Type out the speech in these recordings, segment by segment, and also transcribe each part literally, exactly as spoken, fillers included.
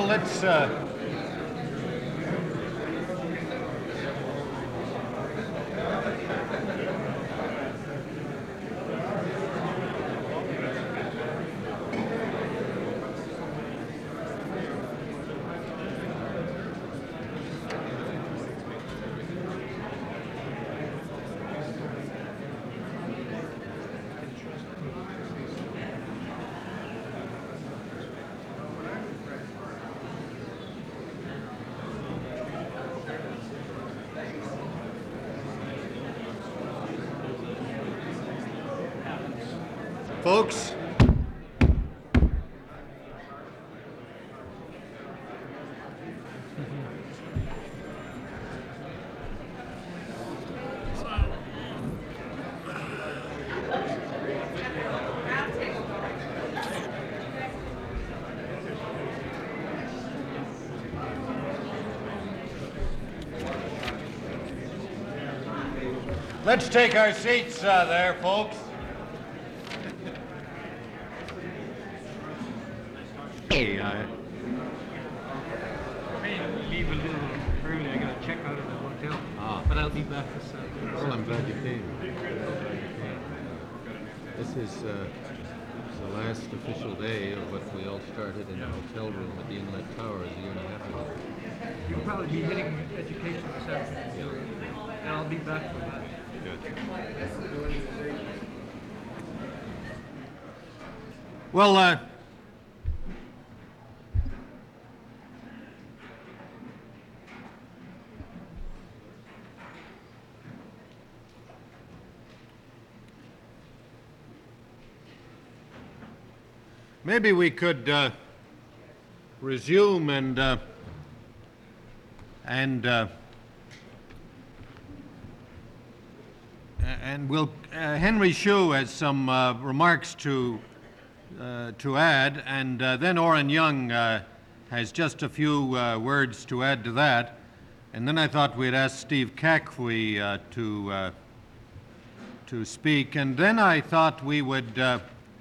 let's... Uh, Folks, let's take our seats uh, there, folks. Hey, I may leave a little early. I got to check out of the hotel. Ah. But I'll be back this afternoon. Well, I'm glad you came. This is uh, the last official day of what we all started in a hotel room at the Inlet Towers a year and a half ago. You'll probably be hitting education this afternoon. And I'll be back for that. Good. Well, uh, maybe we could uh, resume and uh, and uh, and we'll uh, Henry Shue has some uh, remarks to uh, to add, and uh, then Orrin Young uh, has just a few uh, words to add to that, and then I thought we'd ask Steve Cackway uh, to uh, to speak, and then I thought we would. Uh,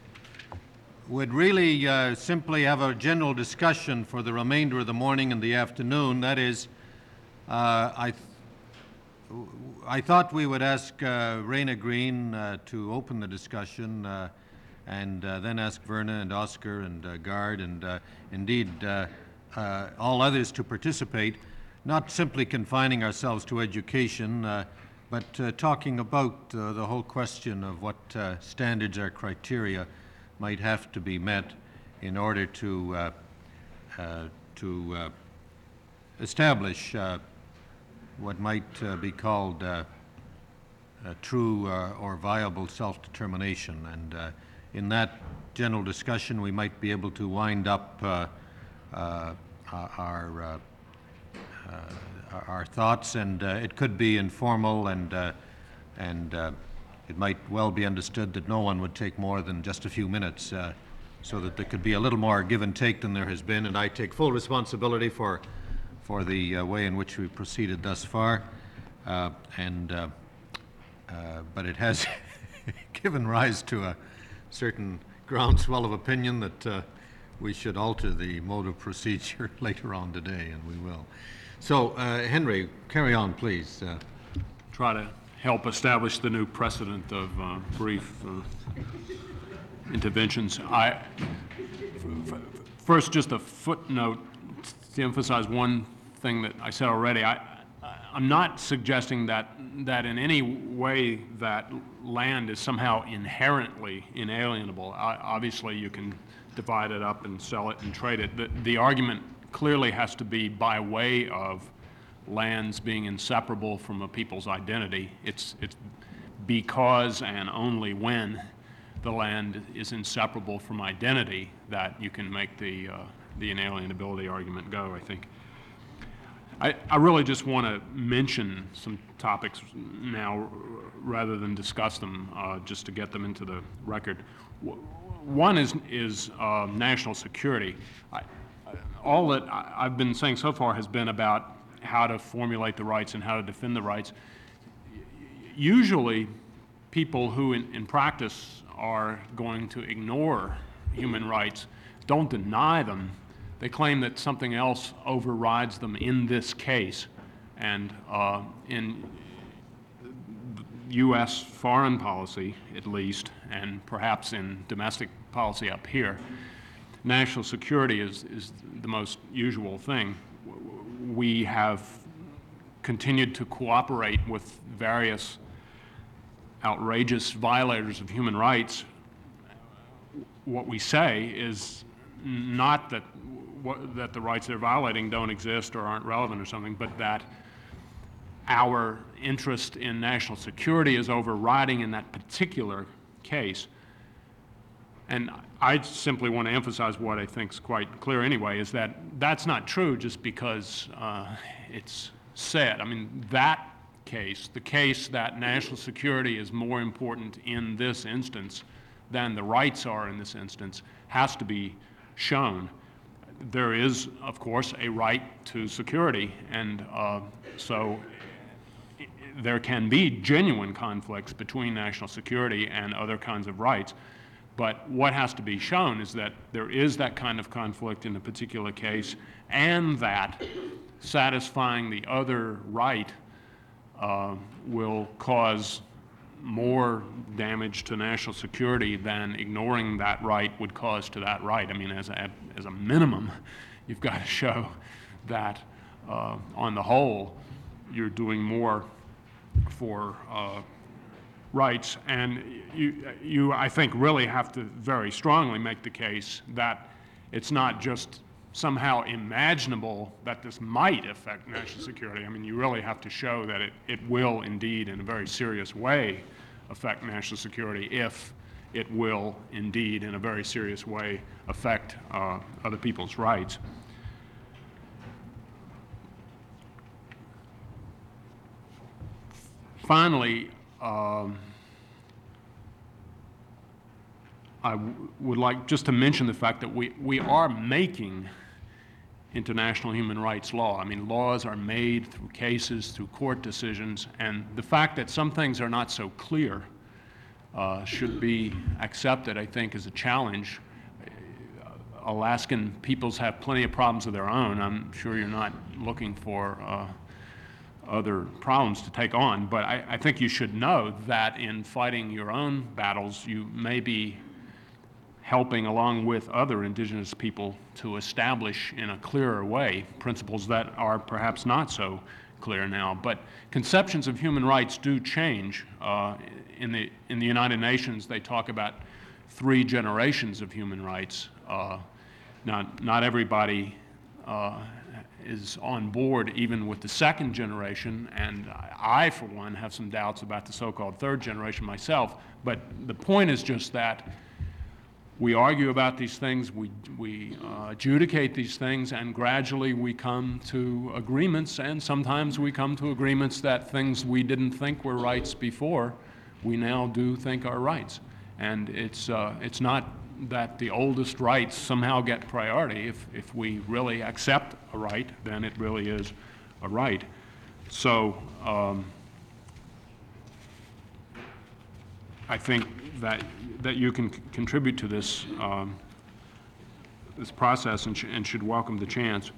would really uh, simply have a general discussion for the remainder of the morning and the afternoon. That is, uh, I, th I thought we would ask uh, Rayna Green uh, to open the discussion uh, and uh, then ask Verna and Oscar and uh, Gard and uh, indeed uh, uh, all others to participate, not simply confining ourselves to education, uh, but uh, talking about uh, the whole question of what uh, standards or criteria might have to be met in order to uh, uh, to uh, establish uh, what might uh, be called uh, a true uh, or viable self-determination. And uh, in that general discussion, we might be able to wind up uh, uh, our uh, uh, our thoughts, and uh, it could be informal, and uh, and uh, it might well be understood that no one would take more than just a few minutes, uh, so that there could be a little more give and take than there has been. And I take full responsibility for for the uh, way in which we proceeded thus far. Uh, and uh, uh, but it has given rise to a certain groundswell of opinion that uh, we should alter the mode of procedure later on today, and we will. So, uh, Henry, carry on, please. Uh, Try to help establish the new precedent of uh, brief uh, interventions. I, f f first, just a footnote to emphasize one thing that I said already. I, I'm not suggesting that that in any way that land is somehow inherently inalienable. I, obviously, you can divide it up and sell it and trade it. The, the argument clearly has to be by way of lands being inseparable from a people's identity. It's, it's because and only when the land is inseparable from identity that you can make the, uh, the inalienability argument go, I think. I, I really just want to mention some topics now rather than discuss them, uh, just to get them into the record. W one is, is uh, national security. I, all that I, I've been saying so far has been about how to formulate the rights and how to defend the rights. Usually, people who in, in practice are going to ignore human rights don't deny them, they claim that something else overrides them in this case. And uh, in U S foreign policy, at least, and perhaps in domestic policy up here, national security is, is the most usual thing. We have continued to cooperate with various outrageous violators of human rights. What we say is not that, what, that the rights they're violating don't exist or aren't relevant or something, but that our interest in national security is overriding in that particular case. And I simply want to emphasize what I think is quite clear anyway, is that that's not true just because uh, it's said. I mean, that case, the case that national security is more important in this instance than the rights are in this instance, has to be shown. There is, of course, a right to security, and uh, so there can be genuine conflicts between national security and other kinds of rights. But what has to be shown is that there is that kind of conflict in a particular case, and that satisfying the other right uh, will cause more damage to national security than ignoring that right would cause to that right. I mean, as a, as a minimum, you've got to show that uh, on the whole, you're doing more for uh, rights, and you, you, I think, really have to very strongly make the case that it's not just somehow imaginable that this might affect national security. I mean, you really have to show that it, it will indeed, in a very serious way, affect national security if it will indeed, in a very serious way, affect uh, other people's rights. Finally, um, I w would like just to mention the fact that we, we are making international human rights law. I mean, laws are made through cases, through court decisions, and the fact that some things are not so clear uh, should be accepted, I think, as a challenge. Alaskan peoples have plenty of problems of their own. I'm sure you're not looking for uh, other problems to take on, but I, I think you should know that in fighting your own battles, you may be helping along with other indigenous people to establish in a clearer way principles that are perhaps not so clear now. But conceptions of human rights do change. Uh, in the, in the United Nations, they talk about three generations of human rights. Uh, not, not everybody uh, is on board even with the second generation, and I, for one, have some doubts about the so-called third generation myself. But the point is just that we argue about these things, we, we uh, adjudicate these things, and gradually we come to agreements, and sometimes we come to agreements that things we didn't think were rights before, we now do think are rights. And it's, uh, it's not that the oldest rights somehow get priority. If, if we really accept a right, then it really is a right. So um, I think that, that you can c contribute to this, um, this process and, sh and should welcome the chance.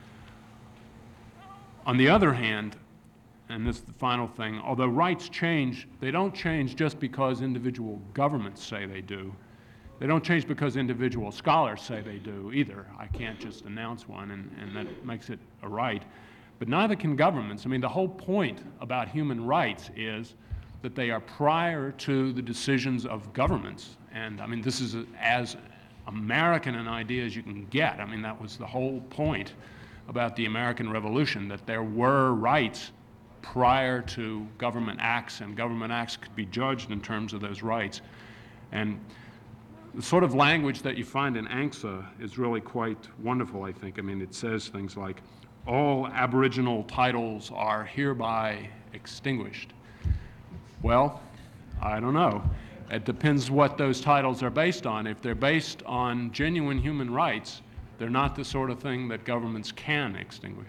On the other hand, and this is the final thing, although rights change, they don't change just because individual governments say they do. They don't change because individual scholars say they do either. I can't just announce one, and, and that makes it a right. But neither can governments. I mean, the whole point about human rights is that they are prior to the decisions of governments. And I mean, this is a, as American an idea as you can get. I mean, that was the whole point about the American Revolution, that there were rights prior to government acts, and government acts could be judged in terms of those rights. And the sort of language that you find in ANCSA is really quite wonderful, I think. I mean, it says things like, all Aboriginal titles are hereby extinguished. Well, I don't know. It depends what those titles are based on. If they're based on genuine human rights, they're not the sort of thing that governments can extinguish.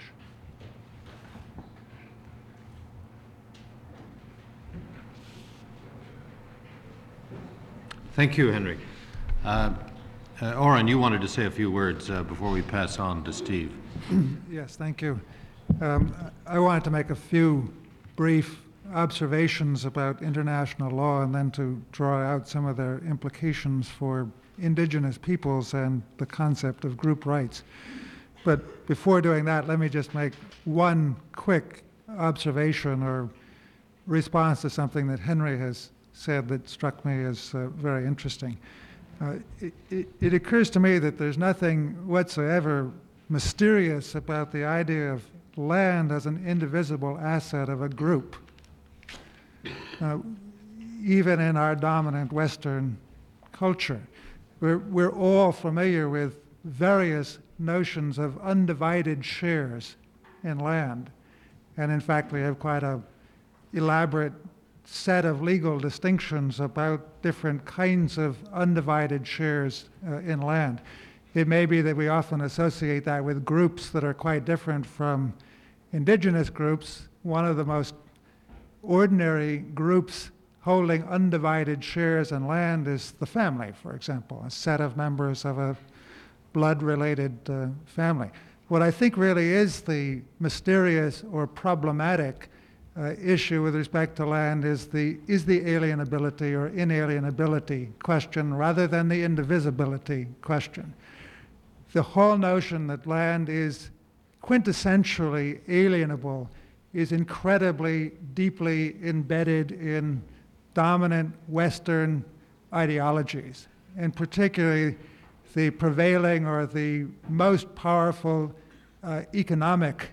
Thank you, Henry. Uh, Uh, Oren, you wanted to say a few words uh, before we pass on to Steve. Yes, thank you. Um, I wanted to make a few brief observations about international law and then to draw out some of their implications for indigenous peoples and the concept of group rights. But before doing that, let me just make one quick observation or response to something that Henry has said that struck me as uh, very interesting. Uh, it, it, it occurs to me that there's nothing whatsoever mysterious about the idea of land as an indivisible asset of a group, uh, even in our dominant Western culture. We're, we're all familiar with various notions of undivided shares in land. And in fact, we have quite a elaborate set of legal distinctions about different kinds of undivided shares uh, in land. It may be that we often associate that with groups that are quite different from indigenous groups. One of the most ordinary groups holding undivided shares in land is the family, for example, a set of members of a blood-related uh, family. What I think really is the mysterious or problematic uh, issue with respect to land is the, is the alienability or inalienability question rather than the indivisibility question. The whole notion that land is quintessentially alienable is incredibly deeply embedded in dominant Western ideologies, and particularly the prevailing or the most powerful uh, economic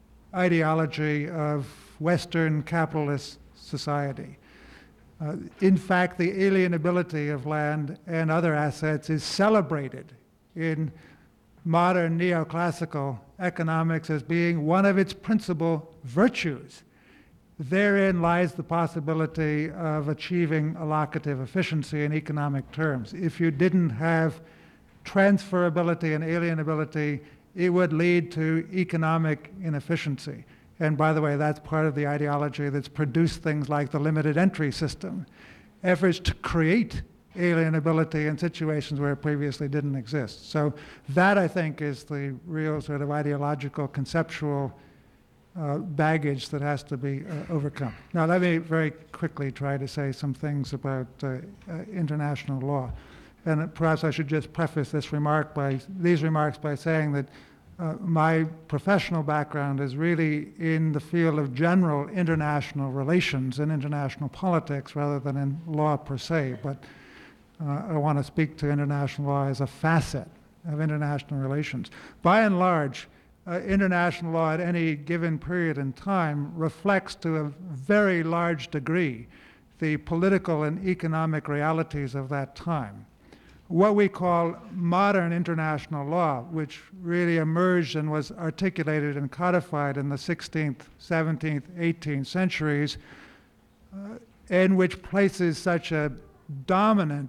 ideology of Western capitalist society. Uh, in fact, the alienability of land and other assets is celebrated in modern neoclassical economics as being one of its principal virtues. Therein lies the possibility of achieving allocative efficiency in economic terms. If you didn't have transferability and alienability, it would lead to economic inefficiency. And by the way, that's part of the ideology that's produced things like the limited entry system, efforts to create alienability in situations where it previously didn't exist. So that, I think, is the real sort of ideological, conceptual uh, baggage that has to be uh, overcome. Now, let me very quickly try to say some things about uh, uh, international law. And perhaps I should just preface this remark by, these remarks by saying that uh, my professional background is really in the field of general international relations and international politics rather than in law per se. But uh, I want to speak to international law as a facet of international relations. By and large, uh, international law at any given period in time reflects to a very large degree the political and economic realities of that time. What we call modern international law, which really emerged and was articulated and codified in the sixteenth, seventeenth, eighteenth centuries, uh, and which places such a dominant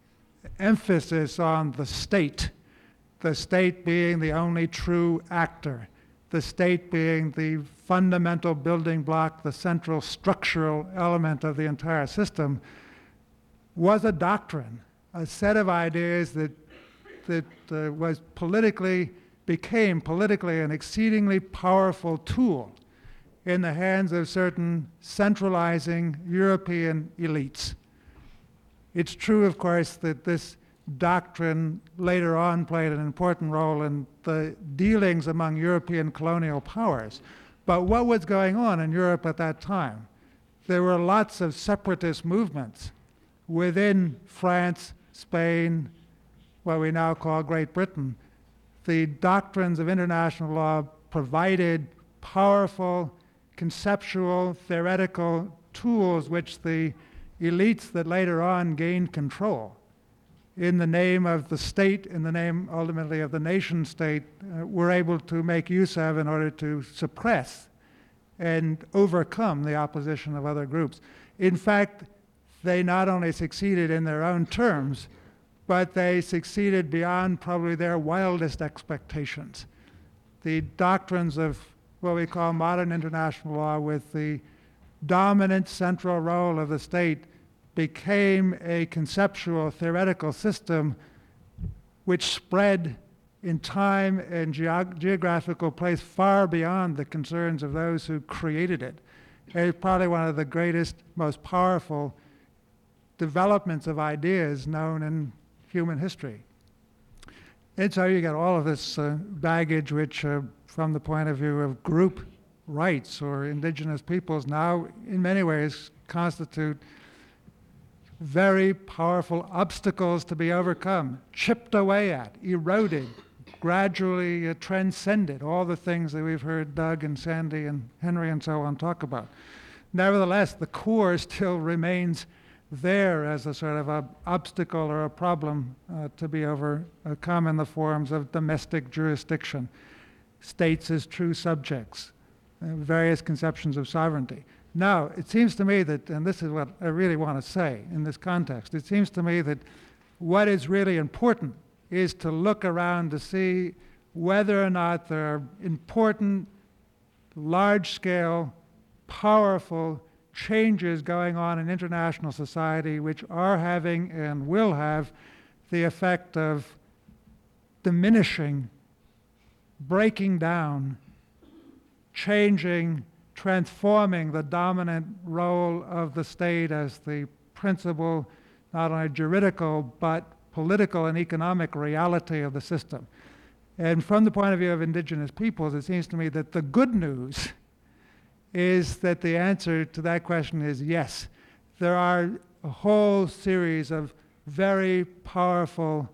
emphasis on the state, the state being the only true actor, the state being the fundamental building block, the central structural element of the entire system, was a doctrine, a set of ideas that, that uh, was politically, became politically an exceedingly powerful tool in the hands of certain centralizing European elites. It's true, of course, that this doctrine later on played an important role in the dealings among European colonial powers. But what was going on in Europe at that time? There were lots of separatist movements within France, Spain, what we now call Great Britain. The doctrines of international law provided powerful, conceptual, theoretical tools which the elites that later on gained control in the name of the state, in the name ultimately of the nation state, uh, were able to make use of in order to suppress and overcome the opposition of other groups. In fact, they not only succeeded in their own terms, but they succeeded beyond probably their wildest expectations. The doctrines of what we call modern international law, with the dominant central role of the state, became a conceptual, theoretical system which spread in time and geog- geographical place far beyond the concerns of those who created it. It's probably one of the greatest, most powerful developments of ideas known in human history. And so you get all of this uh, baggage which, uh, from the point of view of group rights or indigenous peoples, now in many ways constitute very powerful obstacles to be overcome, chipped away at, eroded, gradually uh, transcended, all the things that we've heard Doug and Sandy and Henry and so on talk about. Nevertheless, the core still remains there as a sort of a obstacle or a problem uh, to be overcome in the forms of domestic jurisdiction, states as true subjects, uh, various conceptions of sovereignty. Now, it seems to me that, and this is what I really want to say in this context, it seems to me that what is really important is to look around to see whether or not there are important, large-scale, powerful changes going on in international society which are having and will have the effect of diminishing, breaking down, changing, transforming the dominant role of the state as the principal, not only juridical, but political and economic reality of the system. And from the point of view of indigenous peoples, it seems to me that the good news is that the answer to that question is yes. There are a whole series of very powerful,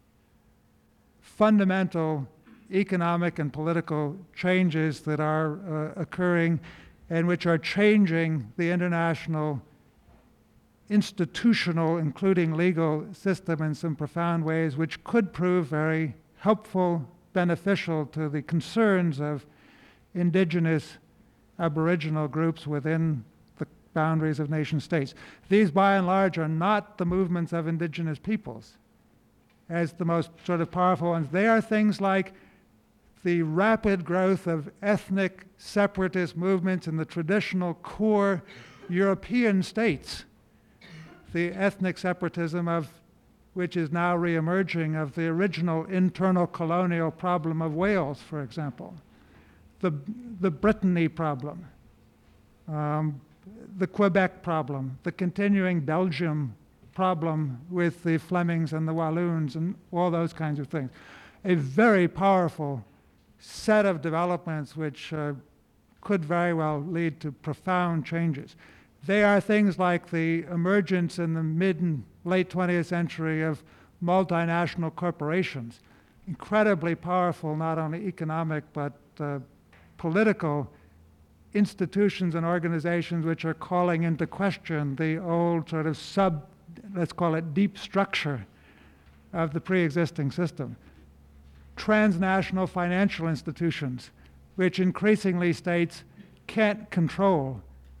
fundamental economic and political changes that are uh, occurring and which are changing the international institutional, including legal system in some profound ways, which could prove very helpful, beneficial to the concerns of indigenous Aboriginal groups within the boundaries of nation states. These, by and large, are not the movements of indigenous peoples as the most sort of powerful ones. They are things like the rapid growth of ethnic separatist movements in the traditional core European states, the ethnic separatism of which is now re-emerging of the original internal colonial problem of Wales, for example, the, the Brittany problem, um, the Quebec problem, the continuing Belgium problem with the Flemings and the Walloons and all those kinds of things. A very powerful set of developments which uh, could very well lead to profound changes. They are things like the emergence in the mid and late twentieth century of multinational corporations, incredibly powerful, not only economic, but uh, political institutions and organizations which are calling into question the old sort of sub, let's call it deep structure of the pre-existing system. Transnational financial institutions, which increasingly states can't control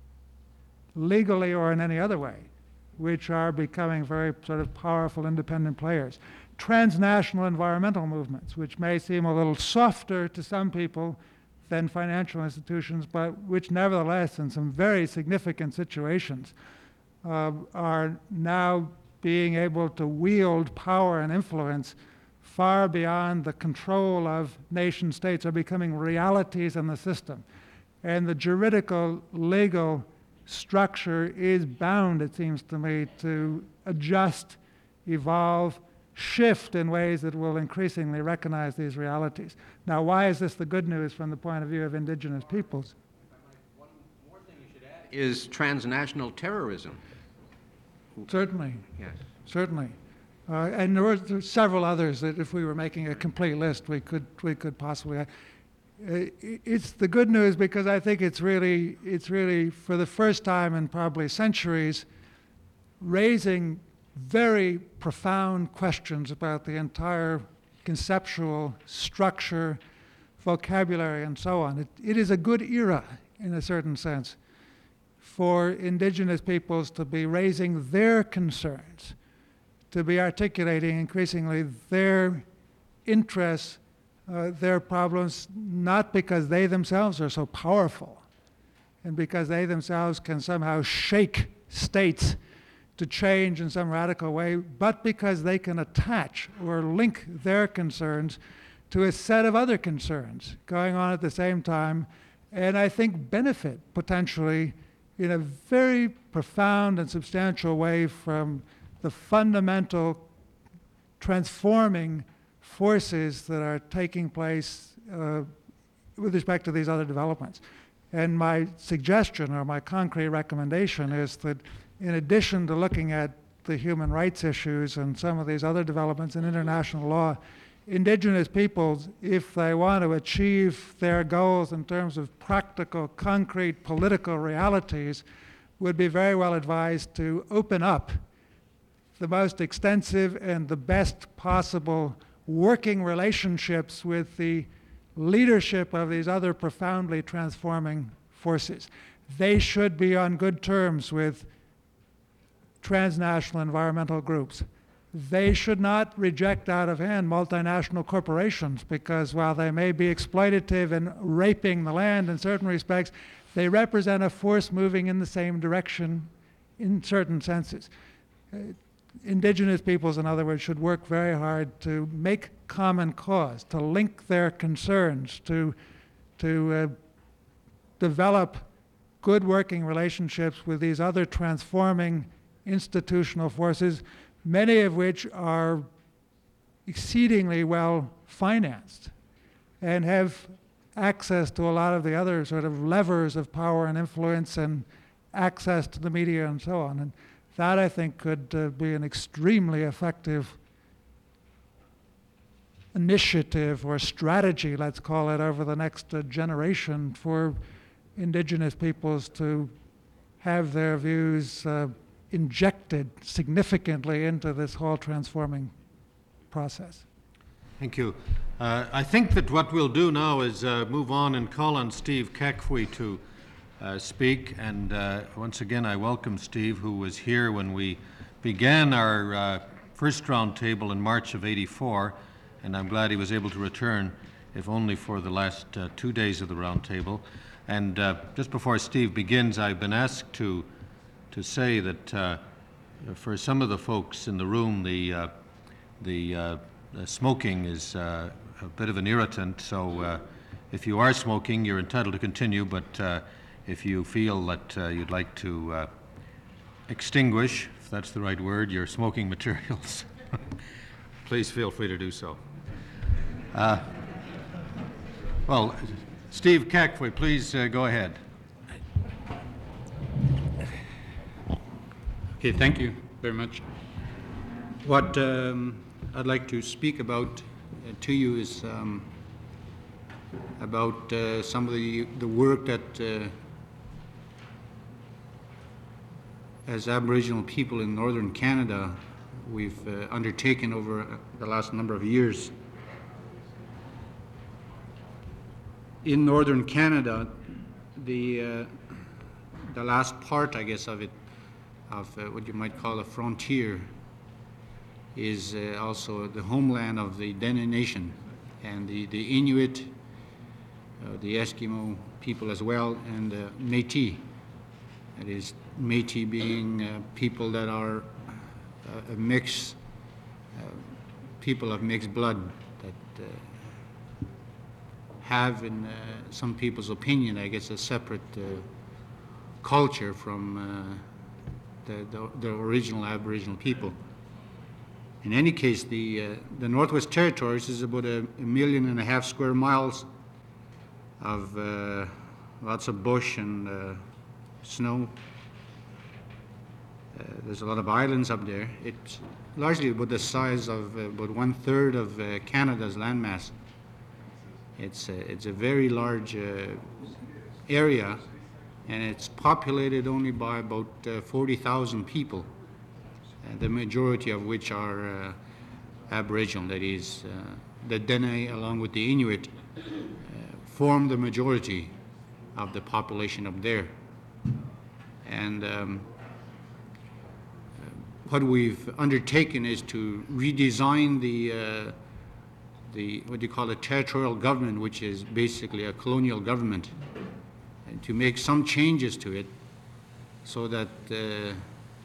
legally or in any other way, which are becoming very sort of powerful independent players. Transnational environmental movements, which may seem a little softer to some people than financial institutions, but which nevertheless, in some very significant situations, uh, are now being able to wield power and influence far beyond the control of nation states, are becoming realities in the system. And the juridical, legal structure is bound, it seems to me, to adjust, evolve, shift in ways that will increasingly recognize these realities. Now, why is this the good news from the point of view of indigenous peoples? One more thing you should add is transnational terrorism. Certainly. Yes. Certainly. Uh, and there were, there were several others that if we were making a complete list, we could, we could possibly... Uh, it's the good news because I think it's really, it's really, for the first time in probably centuries, raising very profound questions about the entire conceptual structure, vocabulary, and so on. It, it is a good era, in a certain sense, for indigenous peoples to be raising their concerns, to be articulating increasingly their interests, uh, their problems, not because they themselves are so powerful and because they themselves can somehow shake states to change in some radical way, but because they can attach or link their concerns to a set of other concerns going on at the same time, and I think benefit potentially in a very profound and substantial way from the fundamental transforming forces that are taking place uh, with respect to these other developments. And my suggestion or my concrete recommendation is that in addition to looking at the human rights issues and some of these other developments in international law, indigenous peoples, if they want to achieve their goals in terms of practical, concrete political realities, would be very well advised to open up the most extensive and the best possible working relationships with the leadership of these other profoundly transforming forces. They should be on good terms with transnational environmental groups. They should not reject out of hand multinational corporations because while they may be exploitative and raping the land in certain respects, they represent a force moving in the same direction in certain senses. Uh, indigenous peoples, in other words, should work very hard to make common cause, to link their concerns, to, to uh, develop good working relationships with these other transforming institutional forces, many of which are exceedingly well financed and have access to a lot of the other sort of levers of power and influence and access to the media and so on. And that, I think, could uh, be an extremely effective initiative or strategy, let's call it, over the next uh, generation for indigenous peoples to have their views uh, injected significantly into this whole transforming process. Thank you. Uh, I think that what we'll do now is uh, move on and call on Steve Kekwe to uh, speak. And uh, once again, I welcome Steve, who was here when we began our uh, first round table in March of eighty-four. And I'm glad he was able to return, if only for the last uh, two days of the round table. And uh, just before Steve begins, I've been asked to to say that uh, for some of the folks in the room, the uh, the, uh, the smoking is uh, a bit of an irritant. So uh, if you are smoking, you're entitled to continue. But uh, if you feel that uh, you'd like to uh, extinguish, if that's the right word, your smoking materials, please feel free to do so. Uh, well, Steve Kekwe, please uh, go ahead. Okay, thank you very much. What um, I'd like to speak about uh, to you is um, about uh, some of the, the work that uh, as Aboriginal people in northern Canada we've uh, undertaken over the last number of years. In northern Canada, the, uh, the last part, I guess, of it, of uh, what you might call a frontier, is uh, also the homeland of the Dene Nation and the, the Inuit, uh, the Eskimo people as well, and uh, Métis. That is, Métis being uh, people that are uh, a mix, uh, people of mixed blood that uh, have, in uh, some people's opinion, I guess, a separate uh, culture from uh, The, the, the original Aboriginal people. In any case, the, uh, the Northwest Territories is about a, a million and a half square miles of uh, lots of bush and uh, snow. Uh, there's a lot of islands up there. It's largely about the size of uh, about one third of uh, Canada's landmass. It's a, it's a very large uh, area, and it's populated only by about uh, forty thousand people, uh, the majority of which are uh, Aboriginal. That is, uh, the Dene, along with the Inuit, uh, form the majority of the population up there. And um, what we've undertaken is to redesign the, uh, the what do you call it, territorial government, which is basically a colonial government, to make some changes to it so that uh,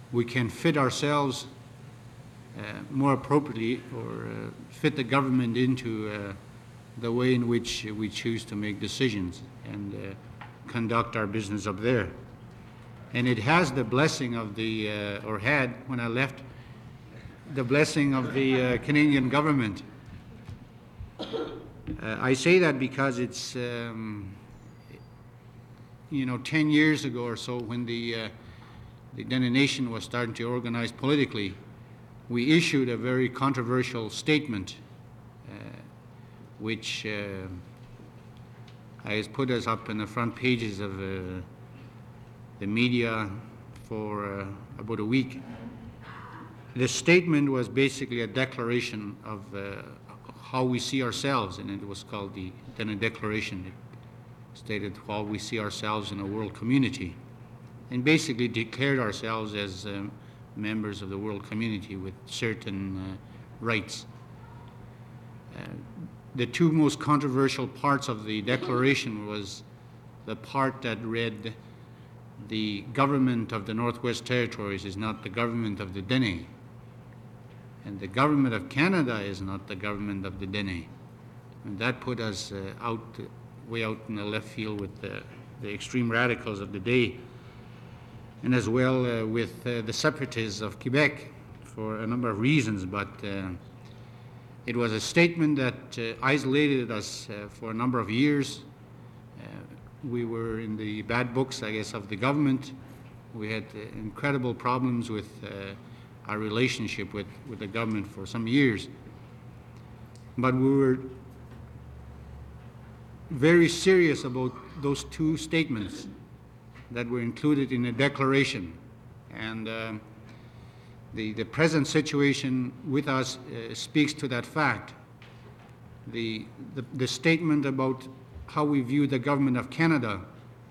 we can fit ourselves uh, more appropriately, or uh, fit the government into uh, the way in which we choose to make decisions and uh, conduct our business up there. And it has the blessing of the, uh, or had when I left, the blessing of the uh, Canadian government. Uh, I say that because it's, um, you know, ten years ago or so, when the, uh, the Dene Nation was starting to organize politically, we issued a very controversial statement, uh, which uh, has put us up in the front pages of uh, the media for uh, about a week. The statement was basically a declaration of uh, how we see ourselves, and it was called the Dene Declaration. It stated how we see ourselves in a world community, and basically declared ourselves as um, members of the world community with certain uh, rights. Uh, the two most controversial parts of the declaration was the part that read, the government of the Northwest Territories is not the government of the Dene, and the government of Canada is not the government of the Dene. And that put us uh, out, uh, way out in the left field with the, the extreme radicals of the day, and as well uh, with uh, the separatists of Quebec for a number of reasons. But uh, it was a statement that uh, isolated us uh, for a number of years. Uh, we were in the bad books, I guess, of the government. We had uh, incredible problems with uh, our relationship with, with the government for some years. But we were very serious about those two statements that were included in the declaration. And uh, the, the present situation with us uh, speaks to that fact. The, the, the statement about how we view the government of Canada,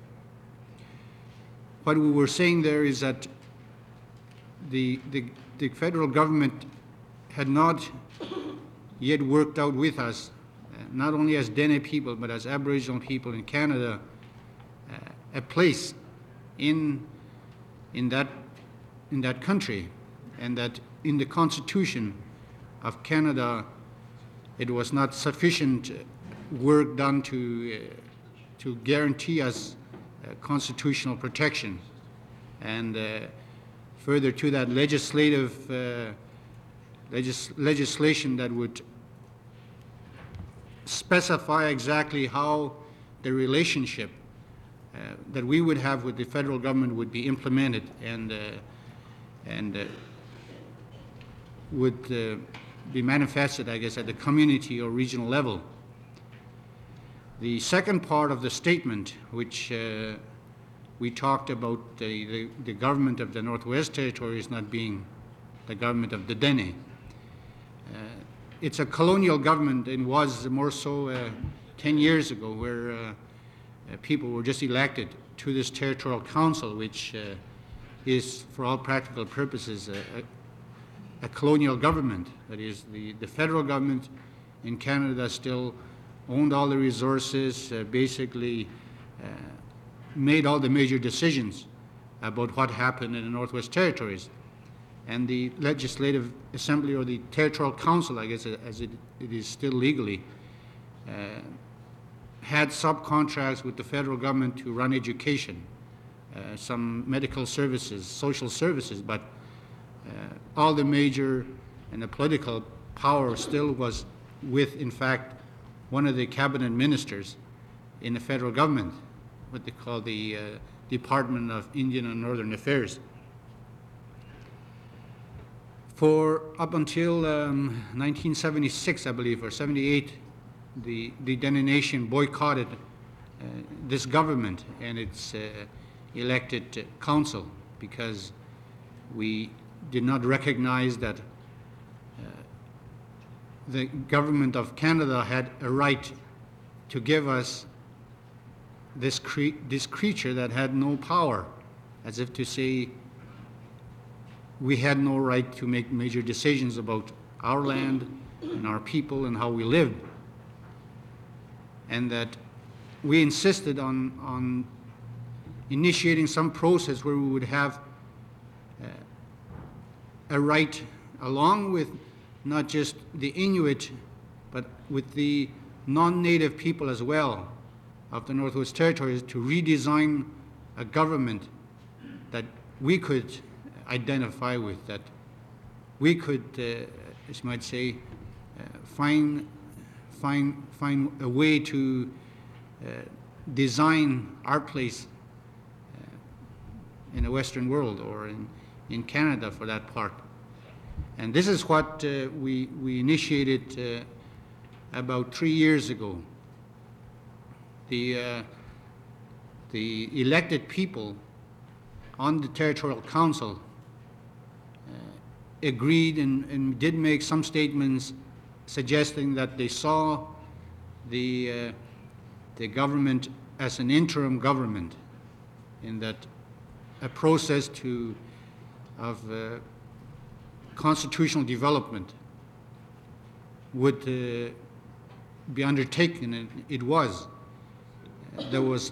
what we were saying there is that the, the, the federal government had not yet worked out with us, uh, not only as Dene people, but as Aboriginal people in Canada, uh, a place in, in, that, in that country, and that in the Constitution of Canada, it was not sufficient work done to, uh, to guarantee us uh, constitutional protection. And uh, further to that, legislative uh, legis legislation that would specify exactly how the relationship uh, that we would have with the federal government would be implemented, and, uh, and uh, would uh, be manifested, I guess, at the community or regional level. The second part of the statement, which uh, we talked about the, the, the government of the Northwest Territories not being the government of the Dene. Uh, it's a colonial government, and was more so uh, ten years ago, where uh, uh, people were just elected to this territorial council, which uh, is, for all practical purposes, a, a, a colonial government. That is, the, the federal government in Canada still owned all the resources, uh, basically uh, made all the major decisions about what happened in the Northwest Territories. And the Legislative Assembly, or the Territorial Council, I guess, as it, it is still legally, uh, had subcontracts with the federal government to run education, uh, some medical services, social services, but uh, all the major and the political power still was with, in fact, one of the cabinet ministers in the federal government, what they call the uh, Department of Indian and Northern Affairs. For up until um, nineteen seventy-six, I believe, or seventy-eight, the, the Dene Nation boycotted uh, this government and its uh, elected uh, council, because we did not recognize that uh, the government of Canada had a right to give us this, cre this creature that had no power, as if to say we had no right to make major decisions about our land and our people and how we lived. And that we insisted on, on initiating some process where we would have uh, a right, along with not just the Inuit, but with the non-native people as well of the Northwest Territories, to redesign a government that we could identify with, that we could, uh, as you might say, uh, find, find, find a way to uh, design our place uh, in the Western world, or in, in Canada for that part. And this is what uh, we, we initiated uh, about three years ago. The, uh, the elected people on the Territorial Council uh, agreed and, and did make some statements suggesting that they saw the, uh, the government as an interim government, in that a process to, of uh, constitutional development would uh, be undertaken, and it was. There was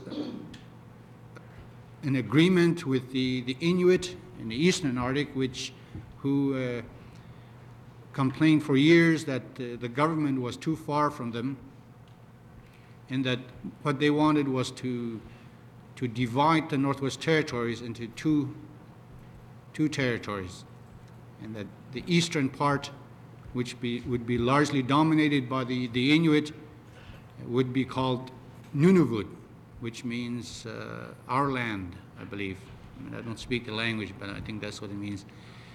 an agreement with the, the Inuit in the Eastern Arctic, which, who uh, complained for years that uh, the government was too far from them, and that what they wanted was to, to divide the Northwest Territories into two, two territories, and that the eastern part, which be, would be largely dominated by the, the Inuit, would be called Nunavut, which means uh, our land, I believe. I mean, I don't speak the language, but I think that's what it means.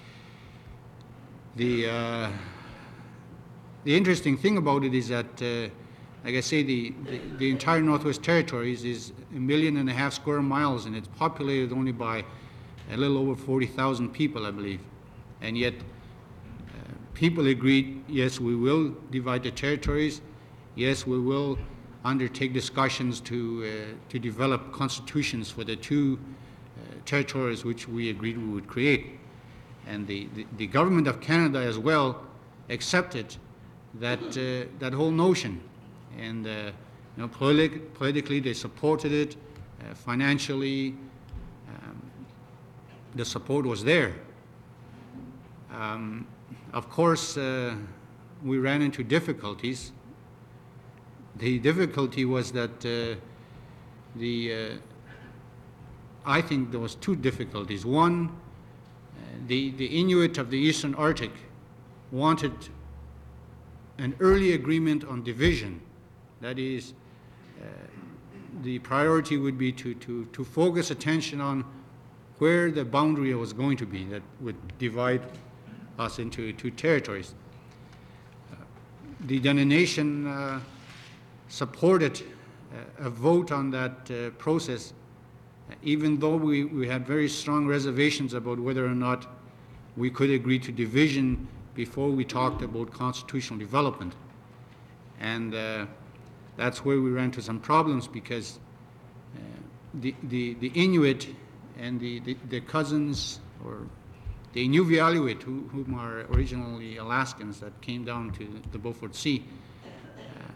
The, uh, the interesting thing about it is that, uh, like I say, the, the, the entire Northwest Territories is a million and a half square miles, and it's populated only by a little over forty thousand people, I believe. And yet, uh, people agreed, yes, we will divide the territories, yes, we will undertake discussions to, uh, to develop constitutions for the two uh, territories which we agreed we would create. And the, the, the government of Canada as well accepted that, uh, that whole notion. And uh, you know, politi politically they supported it, uh, financially um, the support was there. Um, of course, uh, we ran into difficulties. The difficulty was that uh, the, uh, I think there was two difficulties. One, uh, the, the Inuit of the Eastern Arctic wanted an early agreement on division. That is, uh, the priority would be to, to, to focus attention on where the boundary was going to be that would divide us into two territories. Uh, the Dene Nation uh, supported uh, a vote on that uh, process, uh, even though we, we had very strong reservations about whether or not we could agree to division before we talked about constitutional development. And uh, that's where we ran into some problems, because uh, the, the, the Inuit and the, the, the cousins, or the Inuvialuit, who, whom are originally Alaskans that came down to the Beaufort Sea, uh,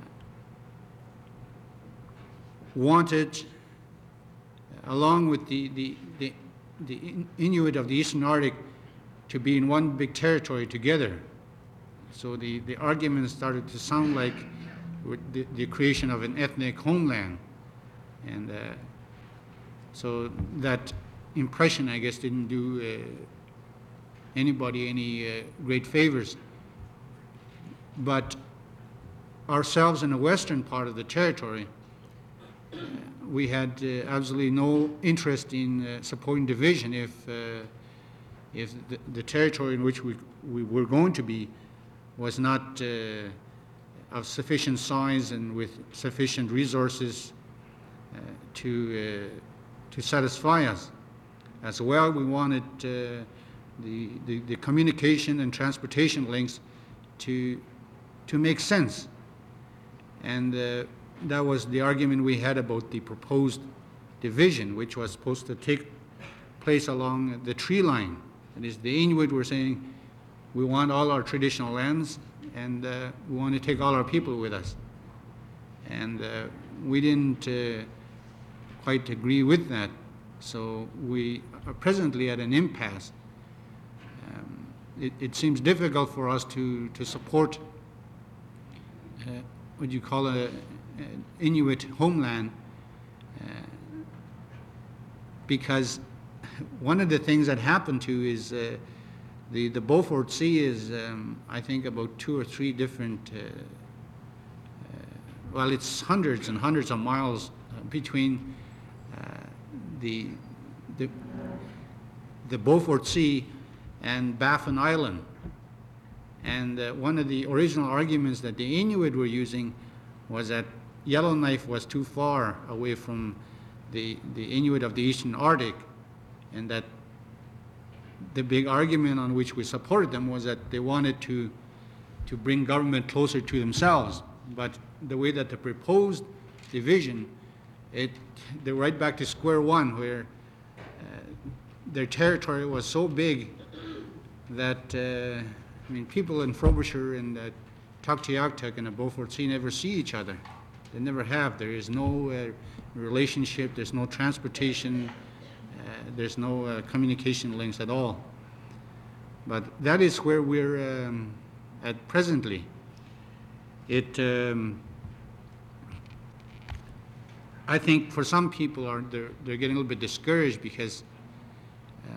wanted, uh, along with the, the, the, the Inuit of the Eastern Arctic, to be in one big territory together. So the, the argument started to sound like the, the creation of an ethnic homeland. And uh, so that impression, I guess, didn't do uh, anybody any uh, great favors. But ourselves in the western part of the territory, uh, we had uh, absolutely no interest in uh, supporting division if, uh, if the, the territory in which we, we were going to be was not uh, of sufficient size and with sufficient resources uh, to, uh, to satisfy us. As well, we wanted uh, the, the, the communication and transportation links to, to make sense. And uh, that was the argument we had about the proposed division, which was supposed to take place along the tree line. That is, the Inuit were saying, we want all our traditional lands, and uh, we want to take all our people with us. And uh, we didn't uh, quite agree with that. So we are presently at an impasse. Um, it, it seems difficult for us to, to support uh, what you call a, an Inuit homeland, uh, because one of the things that happened to is uh, the, the Beaufort Sea is, um, I think, about two or three different, uh, uh, well, it's hundreds and hundreds of miles uh, between uh, the, the, the Beaufort Sea and Baffin Island. And uh, one of the original arguments that the Inuit were using was that Yellowknife was too far away from the, the Inuit of the Eastern Arctic, and that the big argument on which we supported them was that they wanted to, to bring government closer to themselves. But the way that they proposed division, it, they're right back to square one, where uh, their territory was so big that, uh, I mean, people in Frobisher and uh, Tuktoyaktuk and the Beaufort Sea never see each other. They never have. There is no uh, relationship, there's no transportation, uh, there's no uh, communication links at all. But that is where we're um, at presently. It, um, I think for some people are they're, they're getting a little bit discouraged because uh,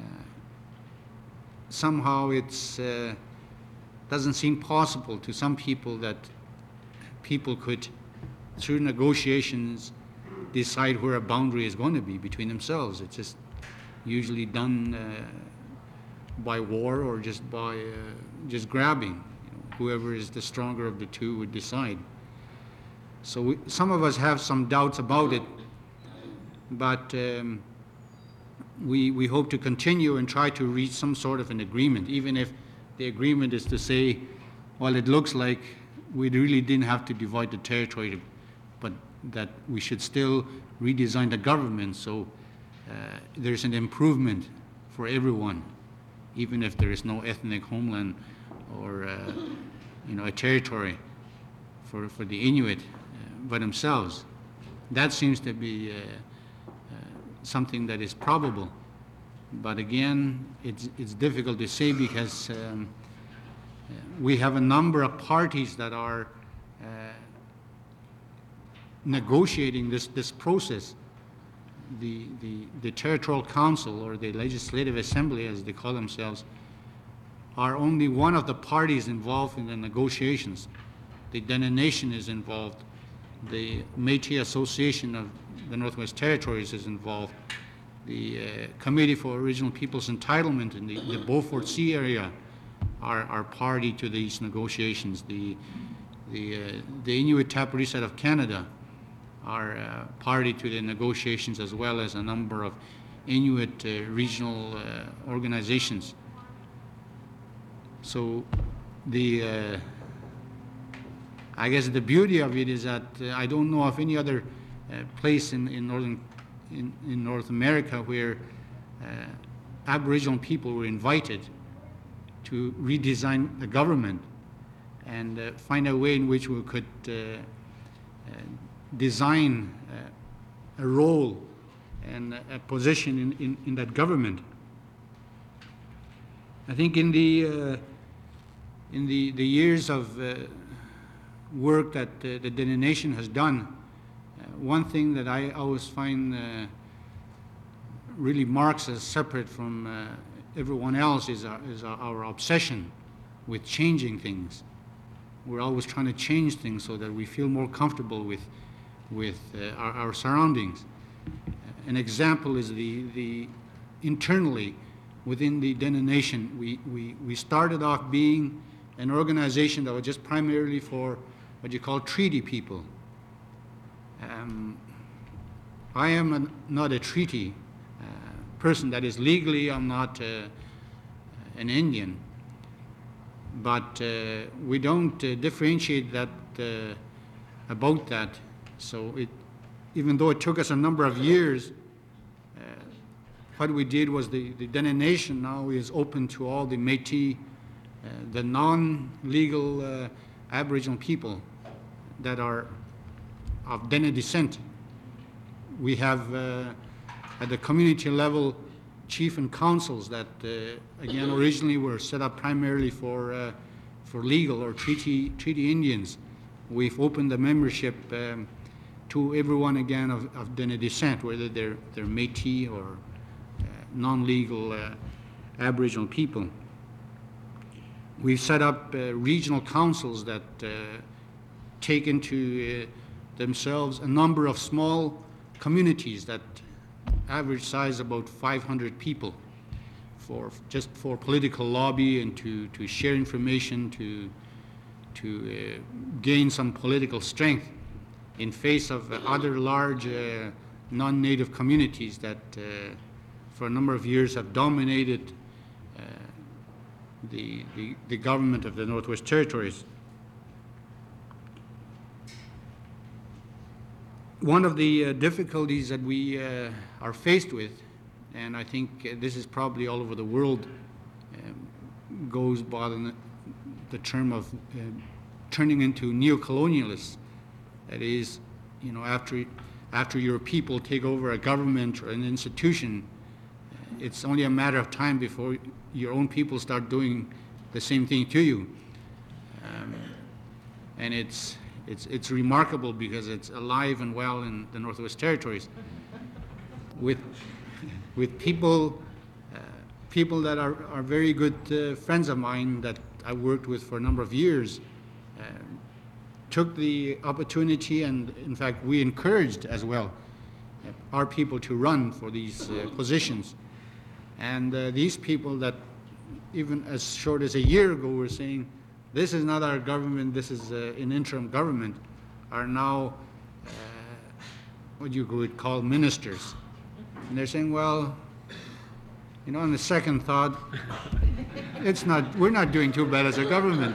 somehow it's uh, doesn't seem possible to some people that people could, through negotiations, decide where a boundary is going to be between themselves. It's just usually done uh, by war or just by uh, just grabbing. You know, whoever is the stronger of the two would decide. So we, some of us have some doubts about it, but um, we, we hope to continue and try to reach some sort of an agreement, even if the agreement is to say, well, it looks like we really didn't have to divide the territory, but that we should still redesign the government so uh, there's an improvement for everyone, even if there is no ethnic homeland or uh, you know, a territory for, for the Inuit uh, by themselves. That seems to be uh, uh, something that is probable. But again, it's, it's difficult to say because um, we have a number of parties that are uh, negotiating this, this process. The, the, the Territorial Council, or the Legislative Assembly as they call themselves, are only one of the parties involved in the negotiations. The Dene Nation is involved. The Métis Association of the Northwest Territories is involved. The uh, Committee for Original Peoples Entitlement in the, the Beaufort Sea area are, are party to these negotiations. The, the, uh, the Inuit Tapiriset of Canada are uh, party to the negotiations, as well as a number of Inuit uh, regional uh, organizations. So the, uh, I guess the beauty of it is that uh, I don't know of any other uh, place in, in northern In, in North America where uh, Aboriginal people were invited to redesign the government and uh, find a way in which we could uh, uh, design uh, a role and a position in, in, in that government. I think in the, uh, in the, the years of uh, work that uh, the Dene Nation has done, one thing that I always find uh, really marks us separate from uh, everyone else is, our, is our, our obsession with changing things. We're always trying to change things so that we feel more comfortable with, with uh, our, our surroundings. An example is the, the internally within the Dene Nation, we, we, we started off being an organization that was just primarily for what you call treaty people. Um, I am an, not a treaty uh, person. That is, legally I'm not uh, an Indian, but uh, we don't uh, differentiate that uh, about that. So it, even though it took us a number of years, uh, what we did was the, the Dene Nation now is open to all the Métis, uh, the non-legal uh, Aboriginal people that are of Dene descent. We have, uh, at the community level, chief and councils that, uh, again, originally were set up primarily for, uh, for legal or treaty, treaty Indians. We've opened the membership um, to everyone, again, of, of Dene descent, whether they're, they're Métis or uh, non-legal uh, Aboriginal people. We've set up uh, regional councils that uh, take into uh, themselves a number of small communities that average size about five hundred people, for just for political lobby and to, to share information, to, to uh, gain some political strength in face of uh, other large uh, non-native communities that uh, for a number of years have dominated uh, the, the, the government of the Northwest Territories. One of the uh, difficulties that we uh, are faced with, and I think uh, this is probably all over the world, um, goes by the, the term of uh, turning into neo-colonialists. That is, you know, after, after your people take over a government or an institution, uh, it's only a matter of time before your own people start doing the same thing to you. Um, and it's, It's, it's remarkable because it's alive and well in the Northwest Territories with, with people, uh, people that are, are very good uh, friends of mine that I worked with for a number of years, uh, took the opportunity, and in fact we encouraged as well uh, our people to run for these uh, positions. And uh, these people that even as short as a year ago were saying, this is not our government, this is uh, an interim government, are now uh, what you would call ministers. And they're saying, well, you know, on the second thought, it's not, we're not doing too bad as a government.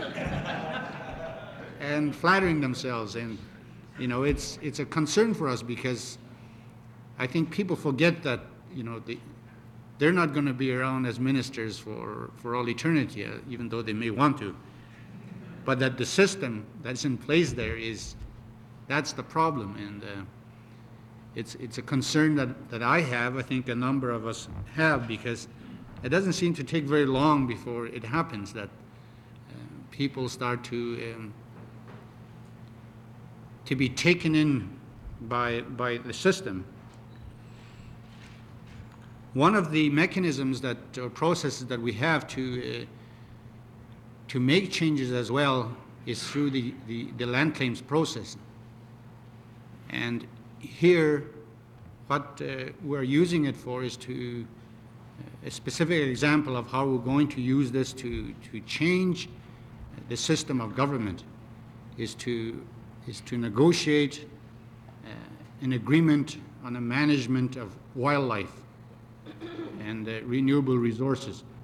And flattering themselves. And, you know, it's, it's a concern for us because I think people forget that, you know, the, they're not going to be around as ministers for, for all eternity, uh, even though they may want to. But that the system that's in place there is, that's the problem. And uh, it's, it's a concern that, that I have, I think a number of us have, because it doesn't seem to take very long before it happens that uh, people start to, um, to be taken in by, by the system. One of the mechanisms that, or processes that we have to uh, to make changes as well is through the, the, the land claims process. And here, what uh, we're using it for is to, uh, a specific example of how we're going to use this to, to change the system of government is to, is to negotiate uh, an agreement on the management of wildlife and uh, renewable resources.